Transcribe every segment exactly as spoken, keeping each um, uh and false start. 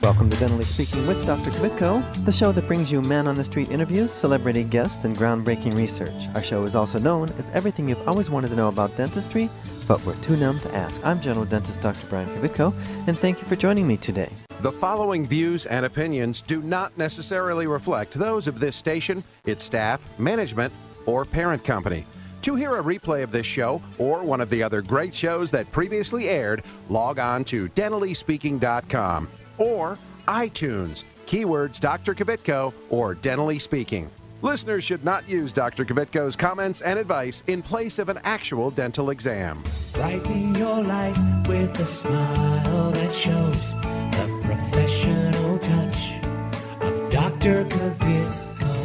Welcome to Dentally Speaking with Doctor Kvitko, the show that brings you man-on-the-street interviews, celebrity guests, and groundbreaking research. Our show is also known as everything you've always wanted to know about dentistry, but we're too numb to ask. I'm general dentist Doctor Brian Kvitko, and thank you for joining me today. The following views and opinions do not necessarily reflect those of this station, its staff, management, or parent company. To hear a replay of this show or one of the other great shows that previously aired, log on to dentally speaking dot com or iTunes, keywords Doctor Kvitko or Dentally Speaking. Listeners should not use Doctor Kvitko's comments and advice in place of an actual dental exam. Brighten your life with a smile that shows the professional touch of Doctor Kvitko.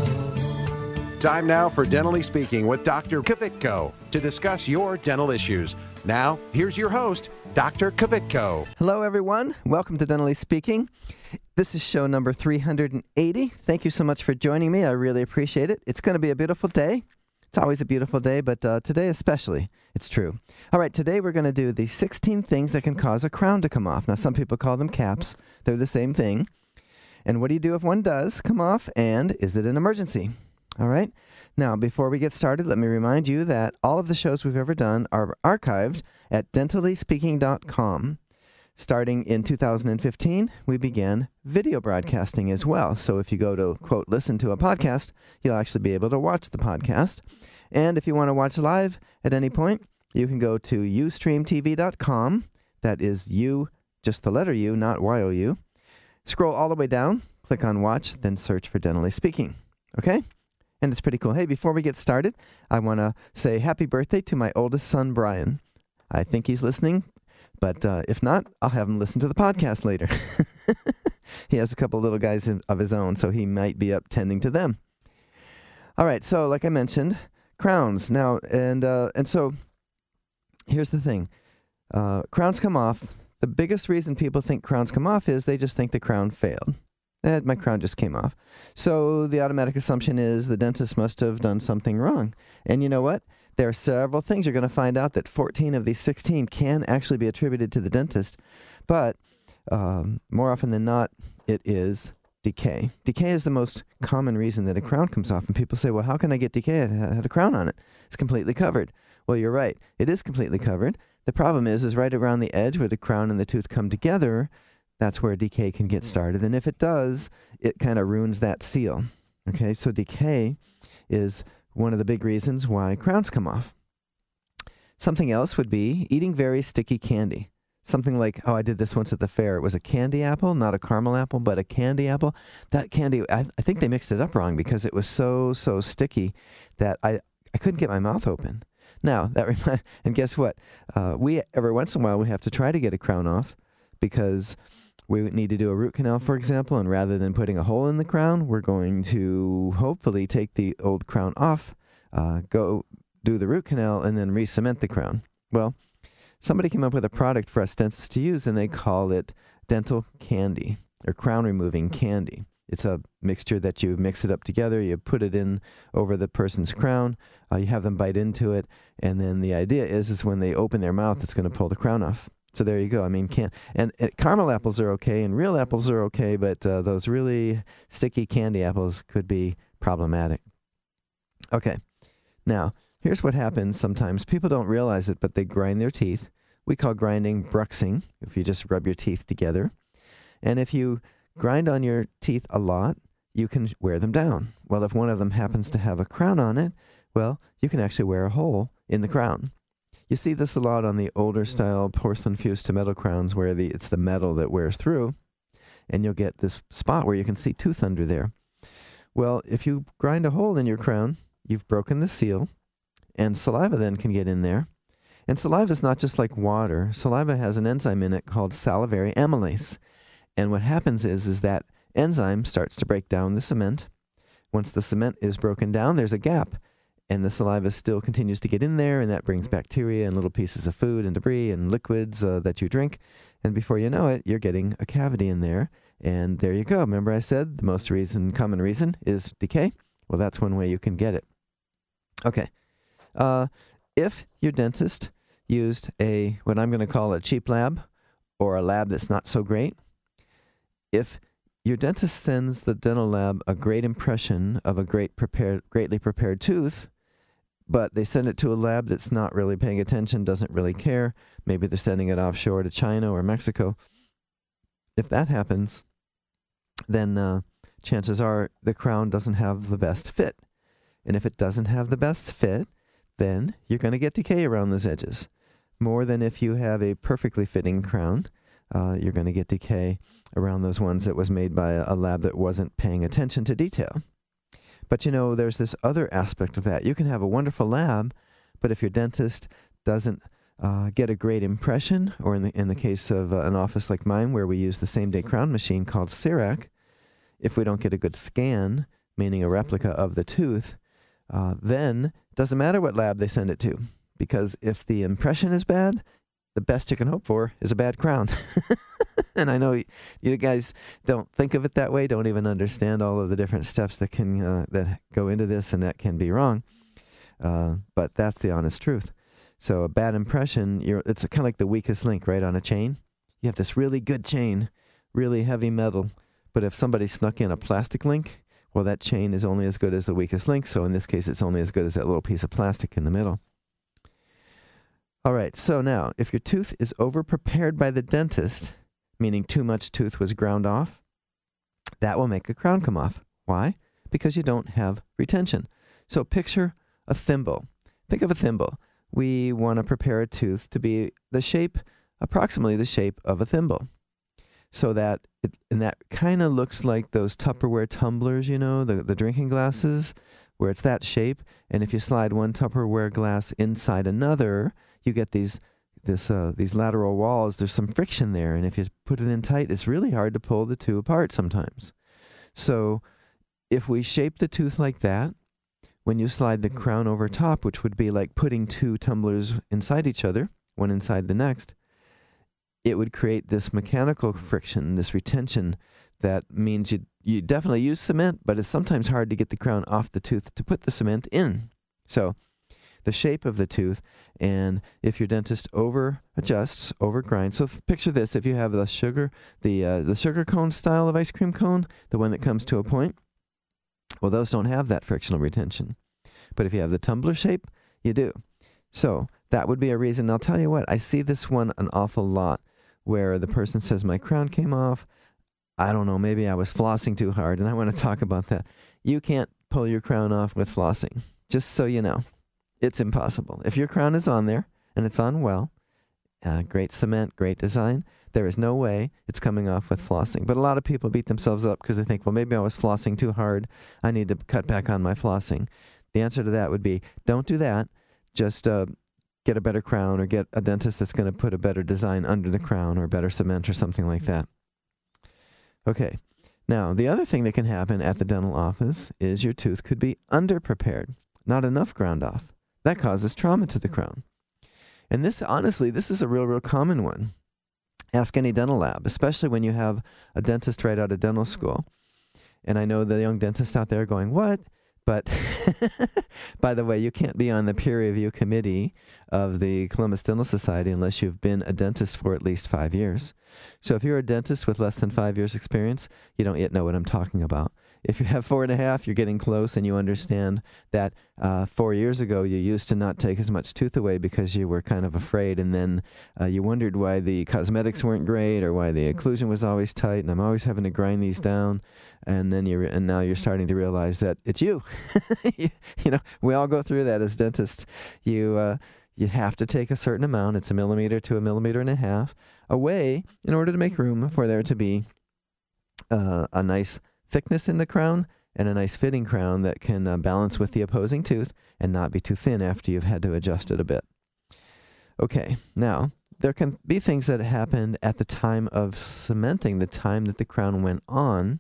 Time now for Dentally Speaking with Doctor Kvitko to discuss your dental issues. Now, here's your host, Doctor Kvitko. Hello, everyone. Welcome to Dentally Speaking. This is show number three hundred eighty. Thank you so much for joining me. I really appreciate it. It's going to be a beautiful day. It's always a beautiful day, but uh, today especially, it's true. All right, today we're going to do the sixteen things that can cause a crown to come off. Now, some people call them caps. They're the same thing. And what do you do if one does come off, and is it an emergency? All right. Now, before we get started, let me remind you that all of the shows we've ever done are archived at dentally speaking dot com. Starting in two thousand fifteen, we began video broadcasting as well. So if you go to, quote, listen to a podcast, you'll actually be able to watch the podcast. And if you want to watch live at any point, you can go to u stream t v dot com. That is U, just the letter U, not Y O U. Scroll all the way down, click on watch, then search for Dentally Speaking. Okay? And it's pretty cool. Hey, before we get started, I want to say happy birthday to my oldest son, Brian. I think he's listening, but uh, if not, I'll have him listen to the podcast later. He has a couple little guys in, of his own, so he might be up tending to them. All right, so like I mentioned, crowns. Now, and uh, and so here's the thing. Uh, crowns come off. The biggest reason people think crowns come off is they just think the crown failed. Eh, my crown just came off. So the automatic assumption is the dentist must have done something wrong. And you know what? There are several things. You're going to find out that fourteen of these sixteen can actually be attributed to the dentist. But um, more often than not, it is decay. Decay is the most common reason that a crown comes off. And people say, well, how can I get decay? I had a crown on it. It's completely covered. Well, you're right. It is completely covered. The problem is, is right around the edge where the crown and the tooth come together, that's where decay can get started. And if it does, it kind of ruins that seal. Okay, so decay is one of the big reasons why crowns come off. Something else would be eating very sticky candy. Something like, oh, I did this once at the fair. It was a candy apple, not a caramel apple, but a candy apple. That candy, I, I think they mixed it up wrong because it was so, so sticky that I, I couldn't get my mouth open. Now, that remind, and guess what? Uh, we, every once in a while, we have to try to get a crown off because we need to do a root canal, for example, and rather than putting a hole in the crown, we're going to hopefully take the old crown off, uh, go do the root canal, and then re-cement the crown. Well, somebody came up with a product for us dentists to use, and they call it dental candy, or crown-removing candy. It's a mixture that you mix it up together, you put it in over the person's crown, uh, you have them bite into it, and then the idea is, is when they open their mouth, it's going to pull the crown off. So there you go. I mean, can't and, and caramel apples are okay, and real apples are okay, but uh, those really sticky candy apples could be problematic. Okay, now here's what happens sometimes. People don't realize it, but they grind their teeth. We call grinding bruxing, if you just rub your teeth together. And if you grind on your teeth a lot, you can wear them down. Well, if one of them happens to have a crown on it, well, you can actually wear a hole in the crown. You see this a lot on the older style porcelain fused to metal crowns where the it's the metal that wears through, and you'll get this spot where you can see tooth under there. Well, if you grind a hole in your crown, you've broken the seal, and saliva then can get in there. And saliva is not just like water. Saliva has an enzyme in it called salivary amylase. And what happens is, is that enzyme starts to break down the cement. Once the cement is broken down, there's a gap. And the saliva still continues to get in there, and that brings bacteria and little pieces of food and debris and liquids uh, that you drink. And before you know it, you're getting a cavity in there. And there you go. Remember I said the most reason, common reason is decay? Well, that's one way you can get it. Okay. Uh, if your dentist used a, what I'm going to call a cheap lab, or a lab that's not so great, if your dentist sends the dental lab a great impression of a great prepared, greatly prepared tooth, but they send it to a lab that's not really paying attention, doesn't really care, maybe they're sending it offshore to China or Mexico. If that happens, then uh, chances are the crown doesn't have the best fit. And if it doesn't have the best fit, then you're going to get decay around those edges. More than if you have a perfectly fitting crown, uh, you're going to get decay around those ones that was made by a lab that wasn't paying attention to detail. But you know, there's this other aspect of that. You can have a wonderful lab, but if your dentist doesn't uh, get a great impression, or in the in the case of uh, an office like mine where we use the same-day crown machine called CIRAC, if we don't get a good scan, meaning a replica of the tooth, uh, then it doesn't matter what lab they send it to, because if the impression is bad, the best you can hope for is a bad crown. And I know you guys don't think of it that way, don't even understand all of the different steps that can uh, that go into this, and that can be wrong. Uh, but that's the honest truth. So a bad impression, you're, it's kind of like the weakest link, right, on a chain. You have this really good chain, really heavy metal, but if somebody snuck in a plastic link, well, that chain is only as good as the weakest link. So in this case, it's only as good as that little piece of plastic in the middle. All right, so now, if your tooth is over-prepared by the dentist, meaning too much tooth was ground off, that will make a crown come off. Why? Because you don't have retention. So picture a thimble. Think of a thimble. We want to prepare a tooth to be the shape, approximately the shape of a thimble. So that, it, and that kind of looks like those Tupperware tumblers, you know, the, the drinking glasses, where it's that shape. And if you slide one Tupperware glass inside another, you get these this uh, these lateral walls. There's some friction there, and if you put it in tight, it's really hard to pull the two apart sometimes. So if we shape the tooth like that, when you slide the crown over top, which would be like putting two tumblers inside each other, one inside the next, it would create this mechanical friction, this retention, that means you you definitely use cement, but it's sometimes hard to get the crown off the tooth to put the cement in. So the shape of the tooth, and if your dentist over adjusts, over grinds. So picture this: if you have the sugar, the uh, the sugar cone style of ice cream cone, the one that comes to a point, well, those don't have that frictional retention. But if you have the tumbler shape, you do. So that would be a reason. I'll tell you what, I see this one an awful lot, where the person says, my crown came off. I don't know, maybe I was flossing too hard, and I want to talk about that. You can't pull your crown off with flossing, just so you know. It's impossible. If your crown is on there, and it's on well, uh, great cement, great design, there is no way it's coming off with flossing. But a lot of people beat themselves up because they think, well, maybe I was flossing too hard. I need to cut back on my flossing. The answer to that would be, don't do that. Just uh, get a better crown, or get a dentist that's going to put a better design under the crown, or better cement, or something like that. Okay. Now, the other thing that can happen at the dental office is your tooth could be underprepared, not enough ground off. That causes trauma to the crown. And this, honestly, this is a real, real common one. Ask any dental lab, especially when you have a dentist right out of dental school. And I know the young dentists out there are going, what? But, by the way, you can't be on the peer review committee of the Columbus Dental Society unless you've been a dentist for at least five years. So if you're a dentist with less than five years experience, you don't yet know what I'm talking about. If you have four and a half, you're getting close, and you understand that uh, four years ago you used to not take as much tooth away because you were kind of afraid, and then uh, you wondered why the cosmetics weren't great, or why the occlusion was always tight, and I'm always having to grind these down, and then you and now you're starting to realize that it's you. you. You know, we all go through that as dentists. You uh, you have to take a certain amount. It's a millimeter to a millimeter and a half away in order to make room for there to be uh, a nice thickness in the crown, and a nice fitting crown that can uh, balance with the opposing tooth and not be too thin after you've had to adjust it a bit. Okay, now, there can be things that happened at the time of cementing, the time that the crown went on,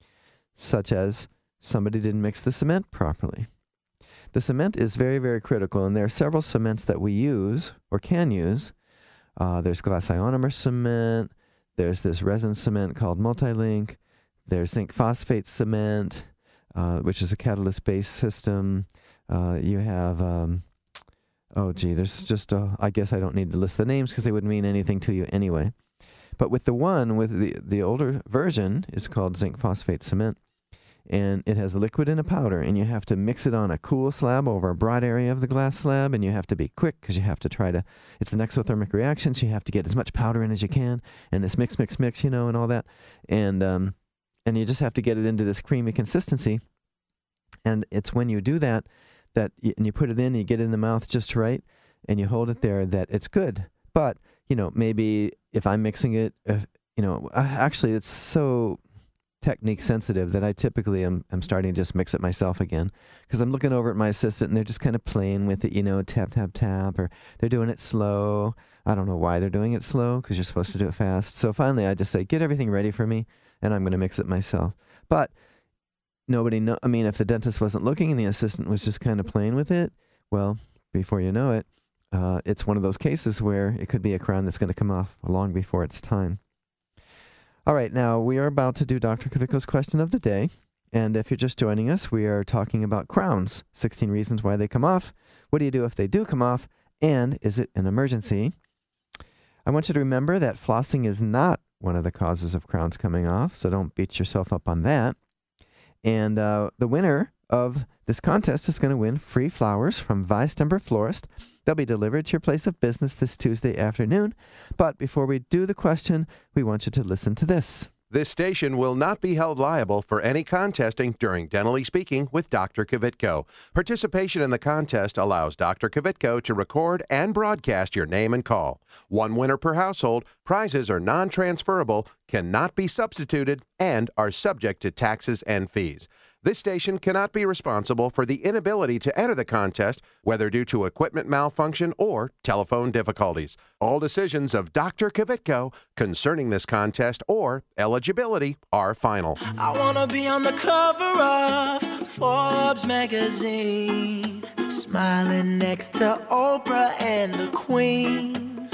such as somebody didn't mix the cement properly. The cement is very, very critical, and there are several cements that we use, or can use. Uh, there's glass ionomer cement, there's this resin cement called Multilink, there's zinc phosphate cement, uh, which is a catalyst-based system. Uh, you have, um, oh gee, there's just, uh, I guess I don't need to list the names because they wouldn't mean anything to you anyway. But with the one, with the, the older version, it's called zinc phosphate cement. And it has a liquid and a powder, and you have to mix it on a cool slab over a broad area of the glass slab, and you have to be quick because you have to try to, it's an exothermic reaction, so you have to get as much powder in as you can, and this mix, mix, mix, you know, and all that. And, um, and you just have to get it into this creamy consistency. And it's when you do that, that y- and you put it in, you get it in the mouth just right, and you hold it there, that it's good. But, you know, maybe if I'm mixing it, uh, you know, uh, actually it's so technique sensitive that I typically am, am starting to just mix it myself again, because I'm looking over at my assistant and they're just kind of playing with it, you know, tap, tap, tap, or they're doing it slow. I don't know why they're doing it slow, because you're supposed to do it fast. So finally I just say, get everything ready for me, and I'm going to mix it myself. But nobody know. I mean, if the dentist wasn't looking and the assistant was just kind of playing with it, well, before you know it, uh, it's one of those cases where it could be a crown that's going to come off long before it's time. All right, now we are about to do Doctor Kavitko's question of the day. And if you're just joining us, we are talking about crowns, sixteen reasons why they come off. What do you do if they do come off? And is it an emergency? I want you to remember that flossing is not one of the causes of crowns coming off, so don't beat yourself up on that. And uh, the winner of this contest is going to win free flowers from Weistember Florist. They'll be delivered to your place of business this Tuesday afternoon. But before we do the question, we want you to listen to this. This station will not be held liable for any contesting during Dentally Speaking with Doctor Kavitko. Participation in the contest allows Doctor Kavitko to record and broadcast your name and call. One winner per household, prizes are non-transferable, cannot be substituted, and are subject to taxes and fees. This station cannot be responsible for the inability to enter the contest, whether due to equipment malfunction or telephone difficulties. All decisions of Doctor Kavitko concerning this contest or eligibility are final. I wanna be on the cover of Forbes magazine, smiling next to Oprah and the Queen.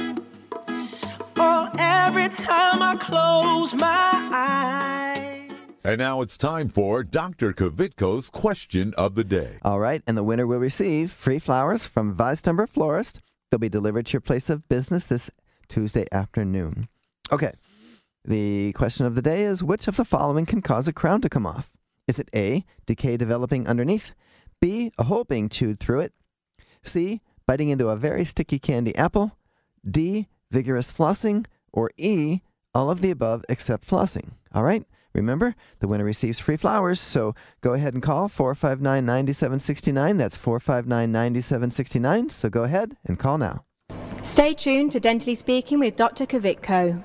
Oh, every time I close my eyes. And now it's time for Doctor Kavitko's question of the day. All right, and the winner will receive free flowers from Weistember Florist. They'll be delivered to your place of business this Tuesday afternoon. Okay, the question of the day is, which of the following can cause a crown to come off? Is it A, decay developing underneath, B, a hole being chewed through it, C, biting into a very sticky candy apple, D, vigorous flossing, or E, all of the above except flossing? All right? Remember, the winner receives free flowers, so go ahead and call four five nine, nine seven six nine. That's four five nine, nine seven six nine, so go ahead and call now. Stay tuned to Dentally Speaking with Doctor Kavitko.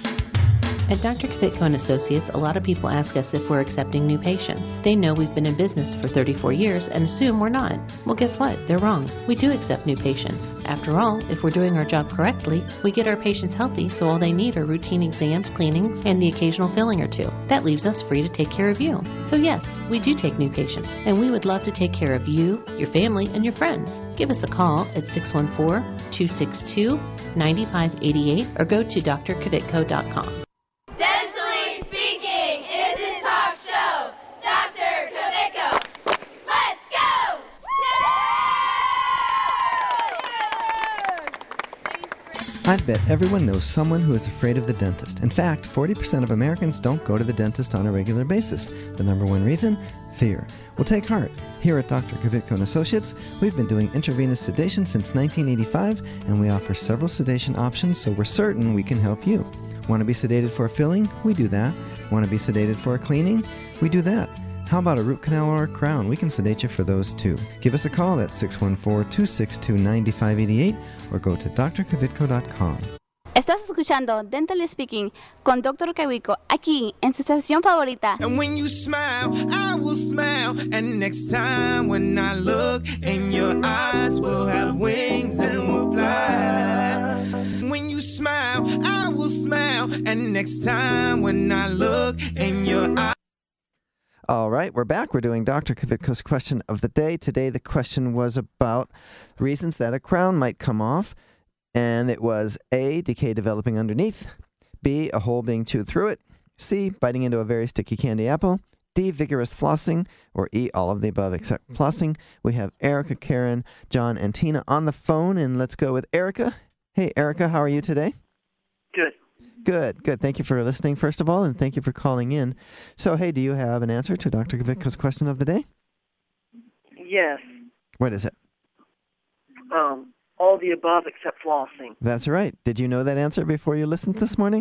At Doctor Kavitko and Associates, a lot of people ask us if we're accepting new patients. They know we've been in business for thirty-four years and assume we're not. Well, guess what? They're wrong. We do accept new patients. After all, if we're doing our job correctly, we get our patients healthy, so all they need are routine exams, cleanings, and the occasional filling or two. That leaves us free to take care of you. So yes, we do take new patients, and we would love to take care of you, your family, and your friends. Give us a call at six one four, two six two, nine five eight eight or go to d r kavitko dot com. Dentally Speaking is his talk show. Doctor Kavitko. Let's go! I bet everyone knows someone who is afraid of the dentist. In fact, forty percent of Americans don't go to the dentist on a regular basis. The number one reason? Fear. Well, take heart. Here at Doctor Kavitko and Associates, we've been doing intravenous sedation since nineteen eighty-five, and we offer several sedation options, so we're certain we can help you. Want to be sedated for a filling? We do that. Want to be sedated for a cleaning? We do that. How about a root canal or a crown? We can sedate you for those too. Give us a call at six one four, two six two, nine five eight eight or go to d r kavitko dot com. Estás escuchando Dentally Speaking con Doctor Kavitko aquí en su estación favorita. And when you smile, I will smile. And next time when I look in your eyes, we'll have wings and we'll fly. When you smile, I will smile. And next time when I look in your eyes. All right, we're back. We're doing Doctor Kavitko's question of the day. Today the question was about reasons that a crown might come off. And it was A, decay developing underneath, B, a hole being chewed through it, C, biting into a very sticky candy apple, D, vigorous flossing, or E, all of the above except flossing. We have Erica, Karen, John, and Tina on the phone, and let's go with Erica. Hey, Erica, how are you today? Good. Good, good. Thank you for listening, first of all, and thank you for calling in. So, hey, do you have an answer to Doctor Kavitko's question of the day? Yes. What is it? Um, all the above except flossing. That's right. Did you know that answer before you listened this morning?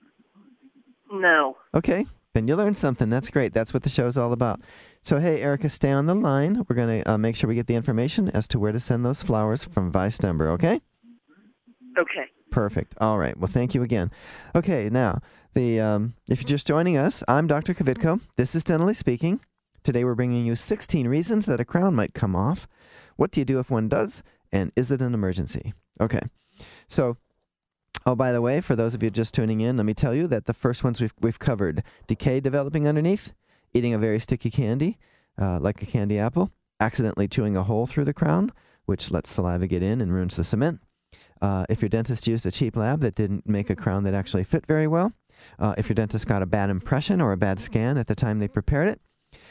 No. Okay, then you learned something. That's great. That's what the show's all about. So, hey, Erica, stay on the line. We're going to uh, make sure we get the information as to where to send those flowers from Vice Denver, okay? Okay. Perfect. All right. Well, thank you again. Okay, now, the um, if you're just joining us, I'm Doctor Kavitko. This is Dentally Speaking. Today we're bringing you sixteen reasons that a crown might come off. What do you do if one does? And is it an emergency? Okay. So, oh, by the way, for those of you just tuning in, let me tell you that the first ones we've, we've covered, decay developing underneath, eating a very sticky candy, uh, like a candy apple, accidentally chewing a hole through the crown, which lets saliva get in and ruins the cement. Uh, if your dentist used a cheap lab that didn't make a crown that actually fit very well, uh, if your dentist got a bad impression or a bad scan at the time they prepared it,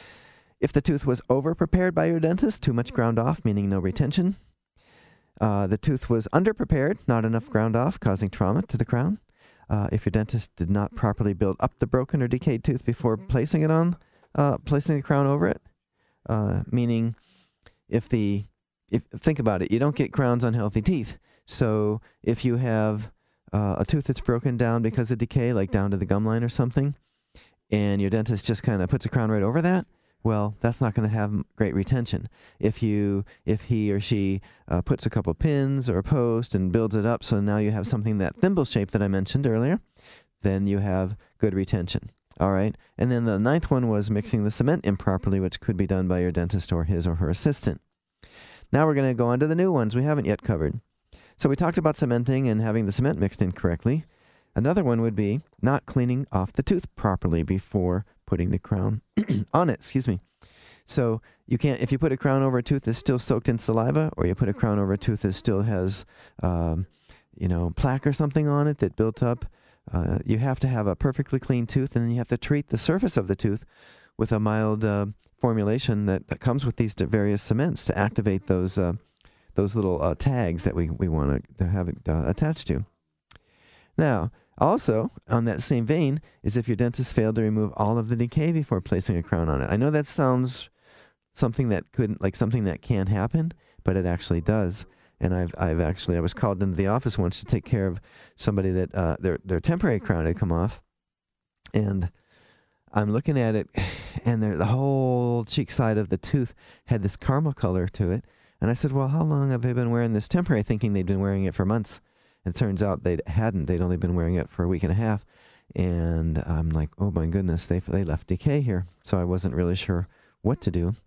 if the tooth was over-prepared by your dentist, too much ground off, meaning no retention, uh, the tooth was under-prepared, not enough ground off, causing trauma to the crown, uh, if your dentist did not properly build up the broken or decayed tooth before placing it on, uh, placing the crown over it, uh, meaning if the, if think about it, you don't get crowns on healthy teeth. So if you have uh, a tooth that's broken down because of decay, like down to the gum line or something, and your dentist just kind of puts a crown right over that, well, that's not going to have great retention. If you, if he or she uh, puts a couple pins or a post and builds it up, so now you have something that thimble shape that I mentioned earlier, then you have good retention. All right. And then the ninth one was mixing the cement improperly, which could be done by your dentist or his or her assistant. Now we're going to go on to the new ones we haven't yet covered. So we talked about cementing and having the cement mixed in correctly. Another one would be not cleaning off the tooth properly before putting the crown on it, excuse me. So you can't, if you put a crown over a tooth that's still soaked in saliva, or you put a crown over a tooth that still has, um, you know, plaque or something on it that built up, uh, you have to have a perfectly clean tooth, and then you have to treat the surface of the tooth with a mild uh, formulation that, that comes with these various cements to activate those uh, those little uh, tags that we, we want to have it uh, attached to. Now, also, on that same vein, is if your dentist failed to remove all of the decay before placing a crown on it. I know that sounds something that couldn't, like something that can happen, but it actually does. And I've, I've actually, I was called into the office once to take care of somebody that uh, their, their temporary crown had come off. And I'm looking at it, and the whole cheek side of the tooth had this caramel color to it. And I said, well, how long have they been wearing this temporary? Thinking they'd been wearing it for months. And it turns out they hadn't. They'd only been wearing it for a week and a half. And I'm like, oh, my goodness, they they left decay here. So I wasn't really sure what to do.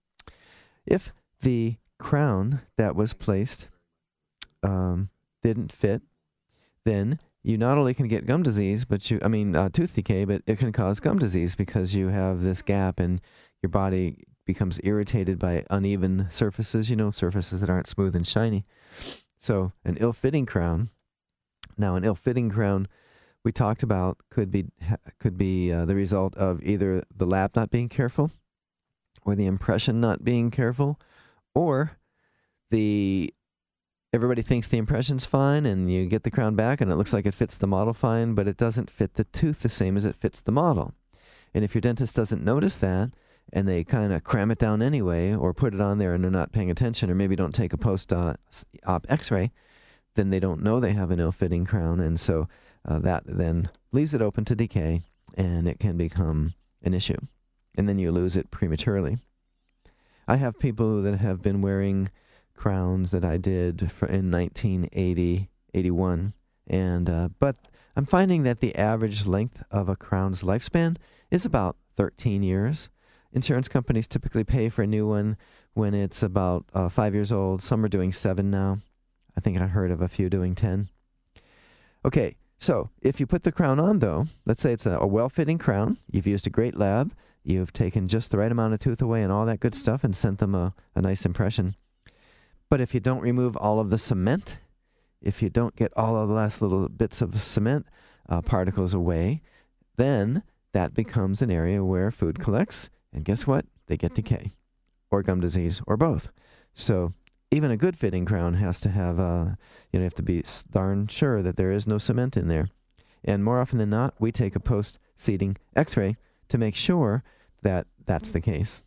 If the crown that was placed um, didn't fit, then you not only can get gum disease, but you, I mean, uh, tooth decay, but it can cause gum disease because you have this gap and your body becomes irritated by uneven surfaces, you know, surfaces that aren't smooth and shiny. So an ill-fitting crown, now an ill-fitting crown we talked about could be could be uh, the result of either the lab not being careful, or the impression not being careful, or the everybody thinks the impression's fine and you get the crown back and it looks like it fits the model fine, but it doesn't fit the tooth the same as it fits the model. And if your dentist doesn't notice that, and they kind of cram it down anyway, or put it on there and they're not paying attention, or maybe don't take a post-op x-ray, then they don't know they have an ill-fitting crown, and so uh, that then leaves it open to decay, and it can become an issue. And then you lose it prematurely. I have people that have been wearing crowns that I did for in nineteen eighty, eighty-one, and uh, but I'm finding that the average length of a crown's lifespan is about thirteen years. Insurance companies typically pay for a new one when it's about uh, five years old. Some are doing seven now. I think I heard of a few doing ten. Okay, so if you put the crown on, though, let's say it's a, a well-fitting crown. You've used a great lab. You've taken just the right amount of tooth away and all that good stuff and sent them a, a nice impression. But if you don't remove all of the cement, if you don't get all of the last little bits of cement uh, particles away, then that becomes an area where food collects. And guess what? They get decay, or gum disease, or both. So even a good fitting crown has to have, uh, you know, you have to be darn sure that there is no cement in there. And more often than not, we take a post-seeding x-ray to make sure that that's the case.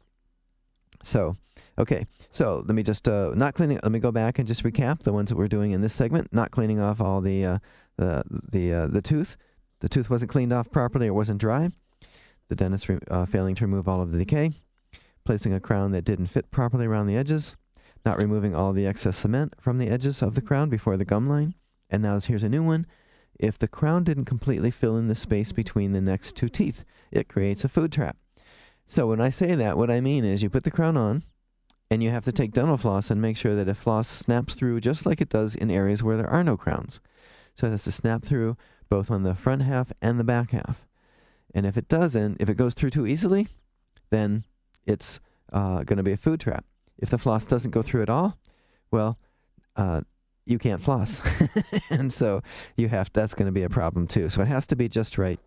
So, okay, so let me just, uh, not cleaning, let me go back and just recap the ones that we're doing in this segment. Not cleaning off all the, uh, the, the, uh, the tooth. The tooth wasn't cleaned off properly or wasn't dry. The dentist re- uh, failing to remove all of the decay. Placing a crown that didn't fit properly around the edges. Not removing all the excess cement from the edges of the crown before the gum line. And now here's a new one. If the crown didn't completely fill in the space between the next two teeth, it creates a food trap. So when I say that, what I mean is you put the crown on, and you have to take dental floss and make sure that if floss snaps through just like it does in areas where there are no crowns. So it has to snap through both on the front half and the back half. And if it doesn't, if it goes through too easily, then it's uh, going to be a food trap. If the floss doesn't go through at all, well, uh, you can't floss. And so you have that's going to be a problem too. So it has to be just right.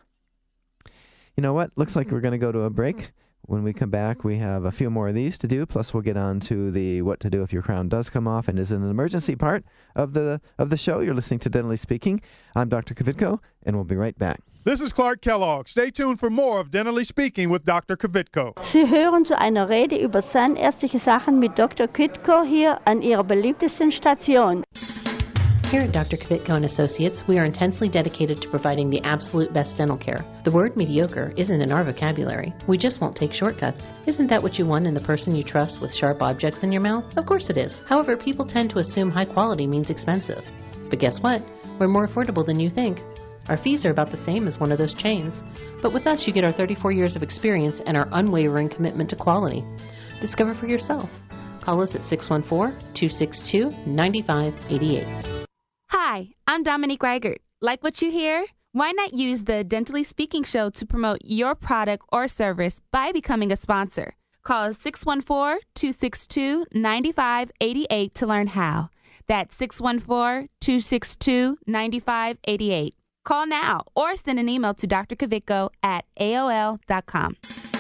You know what? Looks like we're going to go to a break. When we come back, we have a few more of these to do, plus we'll get on to the what to do if your crown does come off and is in an emergency part of the of the show. You're listening to Dentally Speaking. I'm Doctor Kvitko, and we'll be right back. This is Clark Kellogg. Stay tuned for more of Dentally Speaking with Doctor Kvitko. Sie hören zu einer Rede über zahnärztliche Sachen mit Doktor Kvitko hier an Ihrer beliebtesten Station. Here at Doctor Kvitko and Associates, we are intensely dedicated to providing the absolute best dental care. The word mediocre isn't in our vocabulary. We just won't take shortcuts. Isn't that what you want in the person you trust with sharp objects in your mouth? Of course it is. However, people tend to assume high quality means expensive. But guess what? We're more affordable than you think. Our fees are about the same as one of those chains. But with us, you get our thirty-four years of experience and our unwavering commitment to quality. Discover for yourself. Call us at six one four, two six two, nine five eight eight. Hi, I'm Dominique Reichert. Like what you hear? Why not use the Dentally Speaking show to promote your product or service by becoming a sponsor? Call us six one four, two six two, nine five eight eight to learn how. That's six one four, two six two, nine five eight eight. Call now or send an email to d r kvitko at a o l dot com.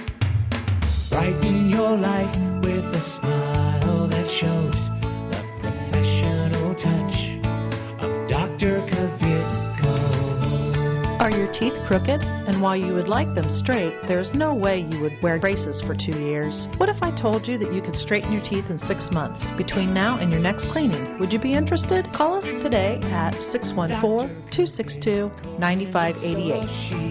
Brighten your life with a smile that shows the professional touch of Doctor Kvitko. Are your teeth crooked? And while you would like them straight, there's no way you would wear braces for two years. What if I told you that you could straighten your teeth in six months between now and your next cleaning? Would you be interested? Call us today at six one four, two six two, nine five eight eight.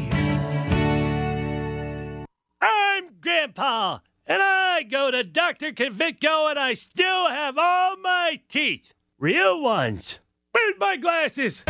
I'm Grandpa, and I go to Doctor Kvitko, and I still have all my teeth. Real ones. Where's my glasses?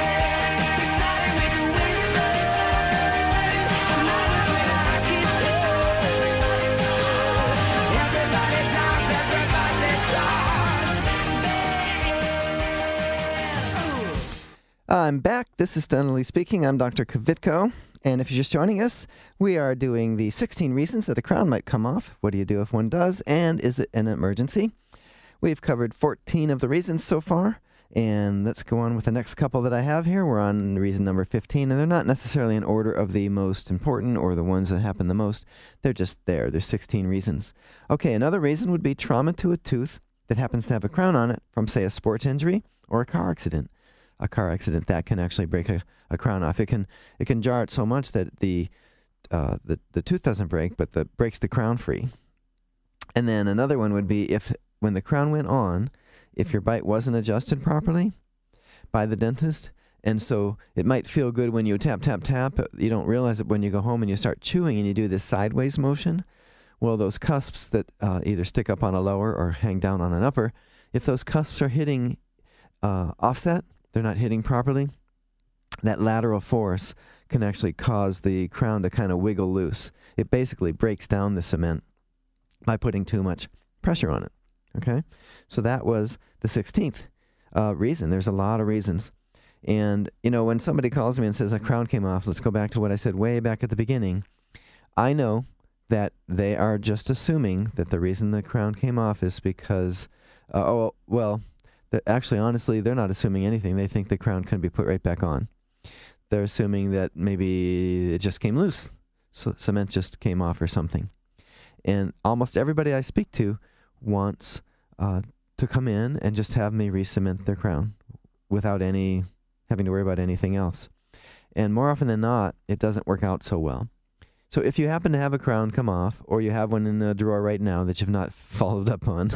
I'm back. This is Dentally Speaking. I'm Doctor Kvitko. And if you're just joining us, we are doing the sixteen reasons that a crown might come off. What do you do if one does? And is it an emergency? We've covered fourteen of the reasons so far. And let's go on with the next couple that I have here. We're on reason number fifteen. And they're not necessarily in order of the most important or the ones that happen the most. They're just there. There's sixteen reasons. Okay, another reason would be trauma to a tooth that happens to have a crown on it from, say, a sports injury or a car accident. A car accident that can actually break a, a crown off. It can it can jar it so much that the uh, the the tooth doesn't break, but the breaks the crown free. And then another one would be if when the crown went on, if your bite wasn't adjusted properly by the dentist, and so it might feel good when you tap tap tap. But you don't realize it when you go home and you start chewing and you do this sideways motion. Well, those cusps that uh, either stick up on a lower or hang down on an upper, if those cusps are hitting uh, offset. They're not hitting properly, that lateral force can actually cause the crown to kind of wiggle loose. It basically breaks down the cement by putting too much pressure on it, okay? So that was the sixteenth uh, reason. There's a lot of reasons. And, you know, when somebody calls me and says a crown came off, let's go back to what I said way back at the beginning. I know that they are just assuming that the reason the crown came off is because, uh, oh, well... Actually, honestly, they're not assuming anything. They think the crown can be put right back on. They're assuming that maybe it just came loose. So cement just came off or something. And almost everybody I speak to wants uh, to come in and just have me re-cement their crown without any having to worry about anything else. And more often than not, it doesn't work out so well. So if you happen to have a crown come off, or you have one in the drawer right now that you've not followed up on,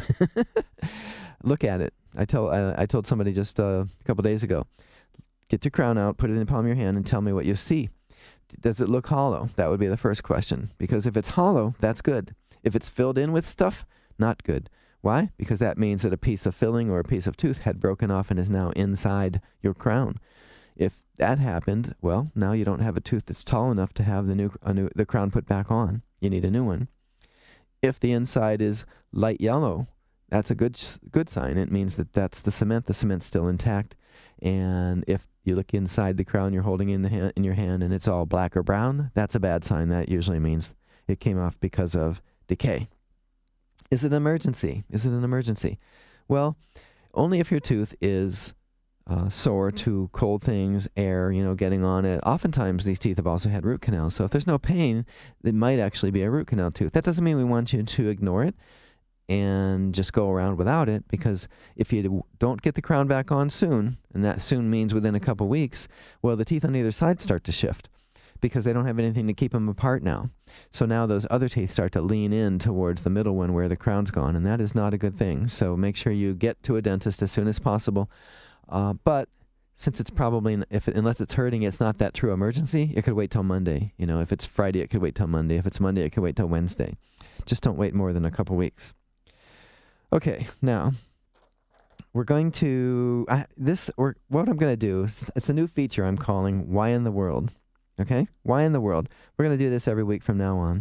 look at it. I, tell, I, I told somebody just uh, a couple days ago, get your crown out, put it in the palm of your hand, and tell me what you see. Does it look hollow? That would be the first question. Because if it's hollow, that's good. If it's filled in with stuff, not good. Why? Because that means that a piece of filling or a piece of tooth had broken off and is now inside your crown. If that happened, well, now you don't have a tooth that's tall enough to have the new, a new the crown put back on. You need a new one. If the inside is light yellow, that's a good good sign. It means that that's the cement. The cement's still intact. And if you look inside the crown you're holding in the hand, in your hand and it's all black or brown, that's a bad sign. That usually means it came off because of decay. Is it an emergency? Is it an emergency? Well, only if your tooth is uh, sore to cold things, air, you know, getting on it. Oftentimes, these teeth have also had root canals. So if there's no pain, it might actually be a root canal tooth. That doesn't mean we want you to ignore it and just go around without it, because if you don't get the crown back on soon, and that soon means within a couple weeks, well, the teeth on either side start to shift, because they don't have anything to keep them apart now. So now those other teeth start to lean in towards the middle one where the crown's gone, and that is not a good thing. So make sure you get to a dentist as soon as possible. Uh, but since it's probably, if it, unless it's hurting, it's not that true emergency, it could wait till Monday. You know, if it's Friday, it could wait till Monday. If it's Monday, it could wait till Wednesday. Just don't wait more than a couple weeks. Okay, now we're going to, uh, this, or what I'm going to do, is, it's a new feature I'm calling Why in the World. Okay? Why in the world? We're going to do this every week from now on.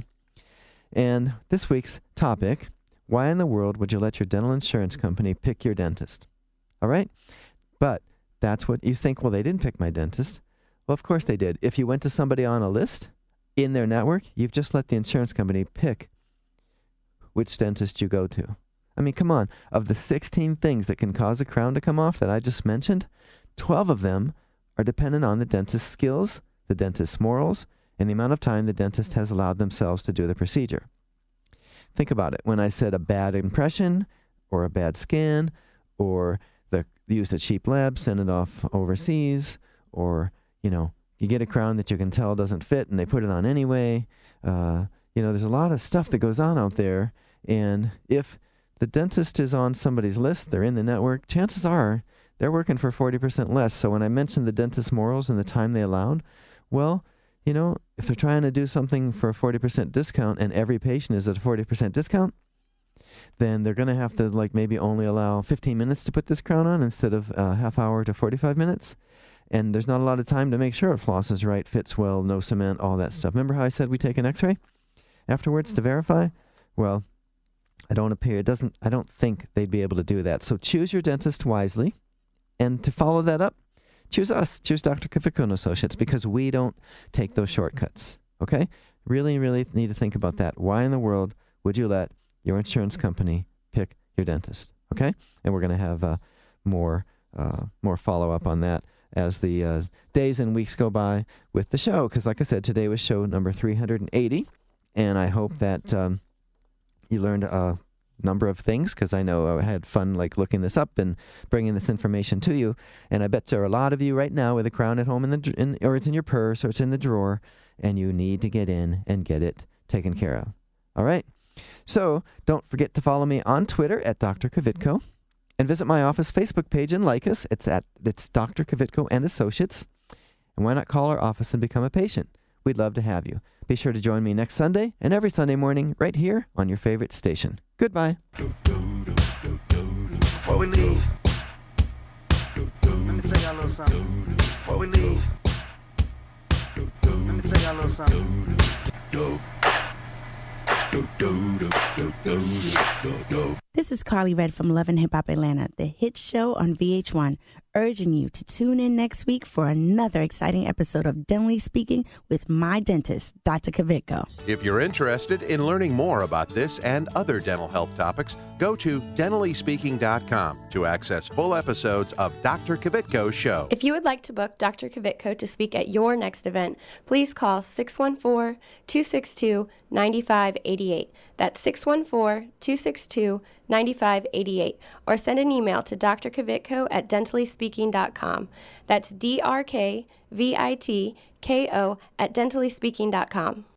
And this week's topic, why in the world would you let your dental insurance company pick your dentist? All right? But that's what you think, well, they didn't pick my dentist. Well, of course they did. If you went to somebody on a list in their network, you've just let the insurance company pick which dentist you go to. I mean, come on. Of the sixteen things that can cause a crown to come off that I just mentioned, twelve of them are dependent on the dentist's skills, the dentist's morals, and the amount of time the dentist has allowed themselves to do the procedure. Think about it. When I said a bad impression, or a bad scan, or the use a cheap lab, send it off overseas, or, you know, you get a crown that you can tell doesn't fit and they put it on anyway. Uh, you know, there's a lot of stuff that goes on out there, and if the dentist is on somebody's list, they're in the network, chances are they're working for forty percent less. So when I mentioned the dentist's morals and the time they allowed, well, you know, if they're trying to do something for a forty percent discount and every patient is at a forty percent discount, then they're going to have to, like, maybe only allow fifteen minutes to put this crown on instead of a half hour to forty-five minutes. And there's not a lot of time to make sure it flosses right, fits well, no cement, all that stuff. Remember how I said we take an x-ray afterwards to verify? Well, I don't appear, it doesn't, I don't think they'd be able to do that. So choose your dentist wisely. And to follow that up, choose us. Choose Doctor Kavitko and Associates, because we don't take those shortcuts. Okay? Really, really need to think about that. Why in the world would you let your insurance company pick your dentist? Okay? And we're going to have uh, more uh, more follow-up on that as the uh, days and weeks go by with the show. Because like I said, today was show number three hundred eighty. And I hope that um, you learned a number of things, because I know I had fun like looking this up and bringing this information to you. And I bet there are a lot of you right now with a crown at home, in the in, or it's in your purse, or it's in the drawer, and you need to get in and get it taken care of. All right? So don't forget to follow me on Twitter at Doctor Kavitko, and visit my office Facebook page and like us. It's at it's Doctor Kavitko and Associates. And why not call our office and become a patient? We'd love to have you. Be sure to join me next Sunday and every Sunday morning right here on your favorite station. Goodbye. Before we leave, let me tell y'all a little something. Before we leave, let me tell y'all a little something. This is Carly Red from Love and Hip Hop Atlanta, the hit show on V H one, urging you to tune in next week for another exciting episode of Dentally Speaking with my dentist, Doctor Kavitko. If you're interested in learning more about this and other dental health topics, go to dentally speaking dot com to access full episodes of Doctor Kavitko's show. If you would like to book Doctor Kavitko to speak at your next event, please call six one four, two six two, nine five eight eight. That's six one four, two six two, nine five eight eight. Or send an email to d r kvitko at dentally speaking dot com. That's D R K V I T K O at dentally speaking dot com.